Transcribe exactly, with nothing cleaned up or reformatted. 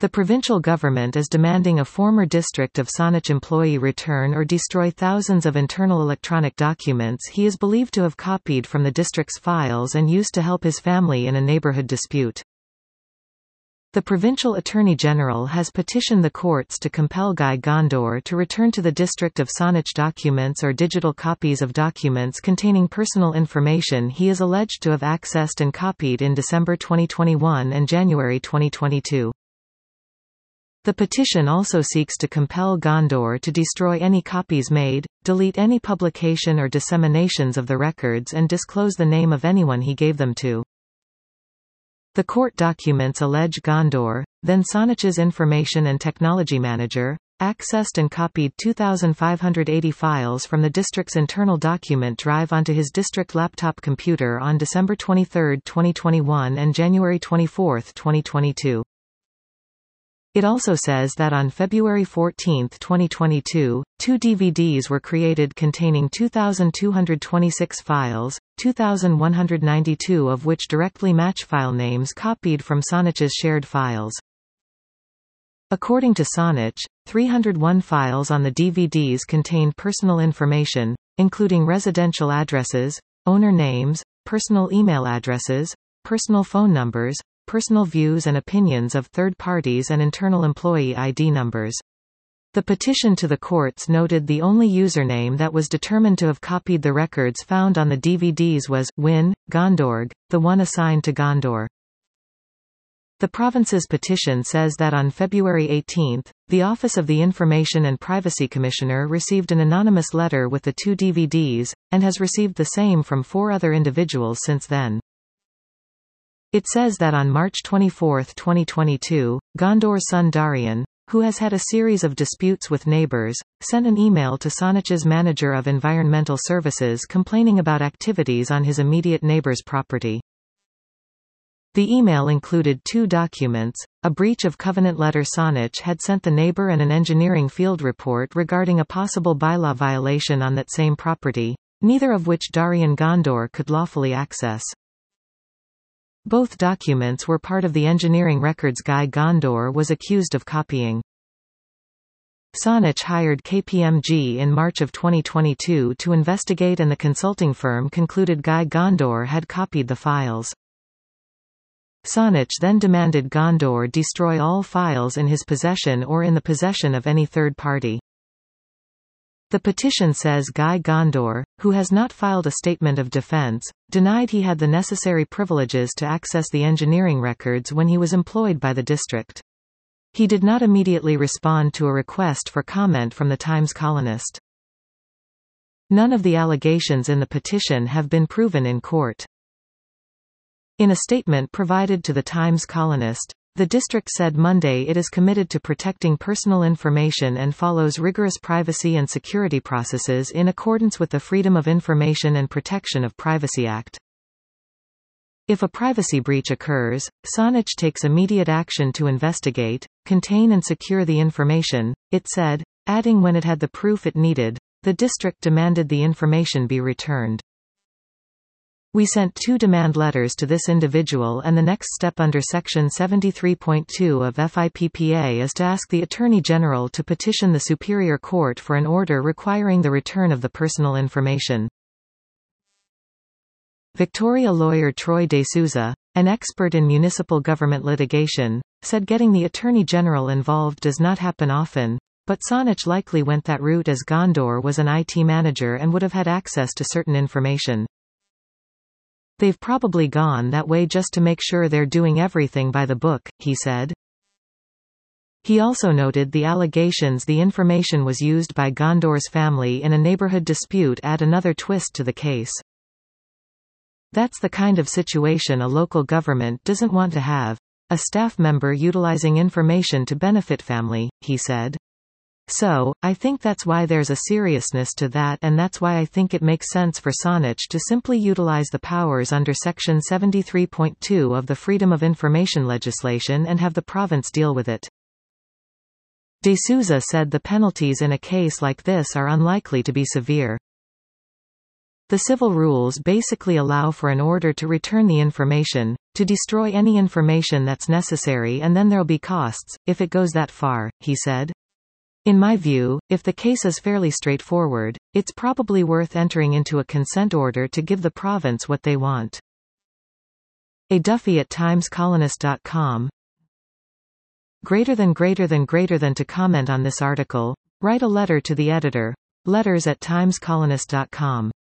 The provincial government is demanding a former district of Saanich employee return or destroy thousands of internal electronic documents he is believed to have copied from the district's files and used to help his family in a neighborhood dispute. The provincial attorney general has petitioned the courts to compel Guy Gondor to return to the district of Saanich documents or digital copies of documents containing personal information he is alleged to have accessed and copied in December twenty twenty-one and January twenty twenty-two. The petition also seeks to compel Gondor to destroy any copies made, delete any publication or disseminations of the records and disclose the name of anyone he gave them to. The court documents allege Gondor, then Saanich's information and technology manager, accessed and copied two thousand five hundred eighty files from the district's internal document drive onto his district laptop computer on December twenty-third, twenty twenty-one and January twenty-fourth, twenty twenty-two. It also says that on February fourteenth, twenty twenty-two, two D V Ds were created containing two thousand two hundred twenty-six files, two thousand one hundred ninety-two of which directly match file names copied from Saanich's shared files. According to Saanich, three hundred one files on the D V Ds contained personal information, including residential addresses, owner names, personal email addresses, personal phone numbers, personal views and opinions of third parties and internal employee I D numbers. The petition to the courts noted the only username that was determined to have copied the records found on the D V Ds was Win Gondorg, the one assigned to Gondor. The province's petition says that on February eighteenth, the Office of the Information and Privacy Commissioner received an anonymous letter with the two D V Ds, and has received the same from four other individuals since then. It says that on March twenty-fourth, twenty twenty-two, Gondor's son Darian, who has had a series of disputes with neighbors, sent an email to Saanich's manager of environmental services complaining about activities on his immediate neighbor's property. The email included two documents, a breach of covenant letter Saanich had sent the neighbor and an engineering field report regarding a possible bylaw violation on that same property, neither of which Darian Gondor could lawfully access. Both documents were part of the engineering records Guy Gondor was accused of copying. Saanich hired K P M G in March of twenty twenty-two to investigate, and the consulting firm concluded Guy Gondor had copied the files. Saanich then demanded Gondor destroy all files in his possession or in the possession of any third party. The petition says Guy Gondor, who has not filed a statement of defense, denied he had the necessary privileges to access the engineering records when he was employed by the district. He did not immediately respond to a request for comment from the Times Colonist. None of the allegations in the petition have been proven in court. In a statement provided to the Times Colonist, the district said Monday it is committed to protecting personal information and follows rigorous privacy and security processes in accordance with the Freedom of Information and Protection of Privacy Act. If a privacy breach occurs, Saanich takes immediate action to investigate, contain and secure the information, it said, adding when it had the proof it needed, the district demanded the information be returned. We sent two demand letters to this individual, and the next step under Section seventy-three point two of F I P P A is to ask the Attorney General to petition the Superior Court for an order requiring the return of the personal information. Victoria lawyer Troy De Souza, an expert in municipal government litigation, said getting the Attorney General involved does not happen often, but Saanich likely went that route as Gondor was an I T manager and would have had access to certain information. They've probably gone that way just to make sure they're doing everything by the book, he said. He also noted the allegations the information was used by Gondor's family in a neighborhood dispute add another twist to the case. That's the kind of situation a local government doesn't want to have. A staff member utilizing information to benefit family, he said. So, I think that's why there's a seriousness to that, and that's why I think it makes sense for Saanich to simply utilize the powers under Section seventy-three point two of the Freedom of Information legislation and have the province deal with it. De Souza said the penalties in a case like this are unlikely to be severe. The civil rules basically allow for an order to return the information, to destroy any information that's necessary, and then there'll be costs, if it goes that far, he said. In my view, if the case is fairly straightforward, it's probably worth entering into a consent order to give the province what they want. A. Duffy at times colonist dot com. Greater than greater than greater than to comment on this article, write a letter to the editor. Letters at times colonist dot com.